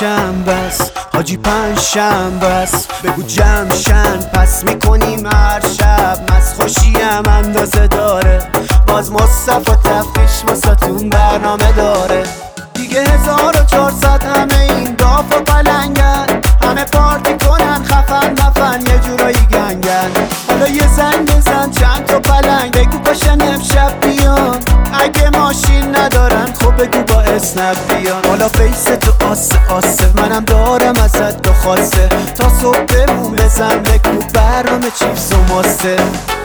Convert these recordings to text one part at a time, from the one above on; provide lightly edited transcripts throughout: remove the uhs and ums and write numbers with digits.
شنبه است حاجی، پنجشنبه است. بگو جمشن پس میکنیم هر شب. مست خوشیم اندازه داره، باز مصطفی تفتیش واسه برنامه داره. دیگه 1400 همه این داف و پلنگن، همه پارتی کنن خفن نفن یه جورایی گنگن. حالا یه زنگ بزن چند تا پلنگ بگو باشن امشب بیان. اگه ماشین ندارن خب بگو با اسنپ بیان. حالا فیس تو آسه آسه منم دارم ازت دو خواسته، تا صبح بمون بزن بگو برنامه چیپس و ماسته.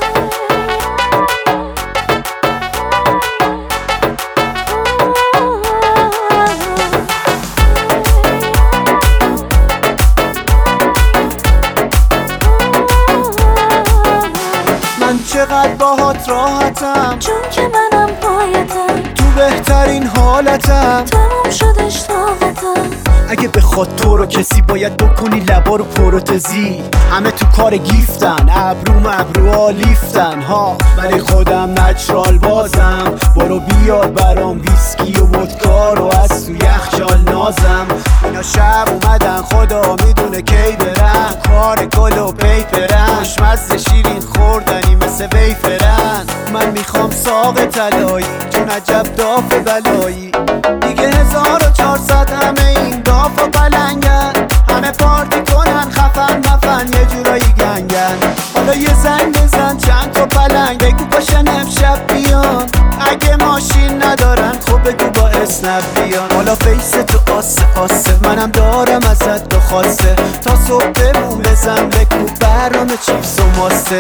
من چقدر باهات راحتم، چون که منم پایتم، تو بهترین حالتم، تموم شدش طاقتم. اگه بخواد تو رو کسی باید بکنی لبا رو پروتزی. همه تو کار گیفتن، ابرو لیفتن ها، ولی خودم نچرال بازم. برو بیار برام ویسکی و ودکا رو از تو یخچال نازم. اینا شب اومدن خدا میدونه کی برن، کار گل و پیپرن، خوشمزه شیرین خوردنی مثل ویفرن. من میخوام ساق طلایی چون عجب داف بلایی. دیگه 1400 همه این داف و پلنگن، همه پارتی کنن خفن نفن یه جورایی گنگن. حالا یه زنگ بزن چند تا پلنگ بگو باشن امشب بیان. اگه ماشین ندارن خب بگو با اسنپ بیان. حالا فیس تو آسه آسه منم دارم ازت دو خواسته، تا صبح بمون بزن بگو برنامه چیپس و ماسته.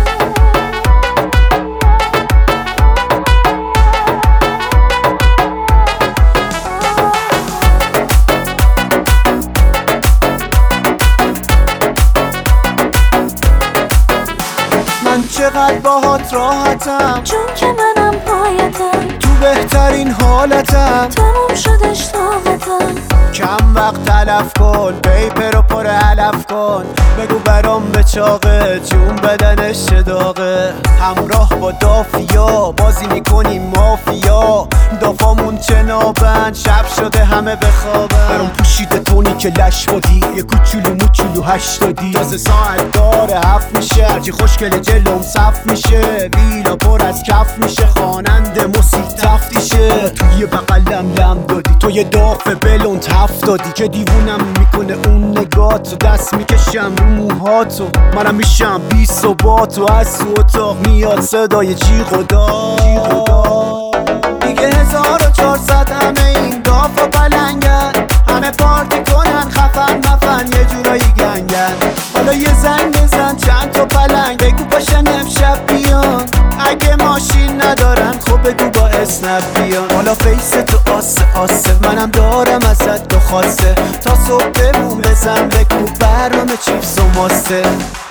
من چقدر باهات راحتم، چون که منم پایتم، تو بهترین حالتم، تموم شدش طاقتم. کم وقت تلف کن، پیپر رو پر علف کن. بگو برام به چاقه جون بدنش چه داغه. همراه با دافیا بازی میکنیم مافیا، دافامون چه نابند شب شده همه بخوابن. برام پوشیده تونی که لش بودی، یه کوچولو موچولو 80. تازه ساعت داره 7 میشه، هرچی خوشگل جلوم صف میشه. ویلا پر از کف میشه، خواننده موسیقی تفتیشه. توی بغلم لم دادی، تو یه داف بلوند 70 که دیوونم میکنه اون نگاتو. دست میکشم رو موهاتو، منم میشم بی ثباتو. از تو اتاق میاد صدای جیغ و داد. دیگه 1400 همه این داف و پلنگن، همه پارتی کنن خفن نفن یه جورایی گنگن. حالا یه زنگ بزن چند تا پلنگ بگو باشن امشب بیان. اگه ماشین ندارن خب بگو با اسنپ بیان. حالا فیس تو آسه آسه منم دارم ازت دو خواسته، تا صبح بمون بزن بگو برنامه چیپس و ماسته.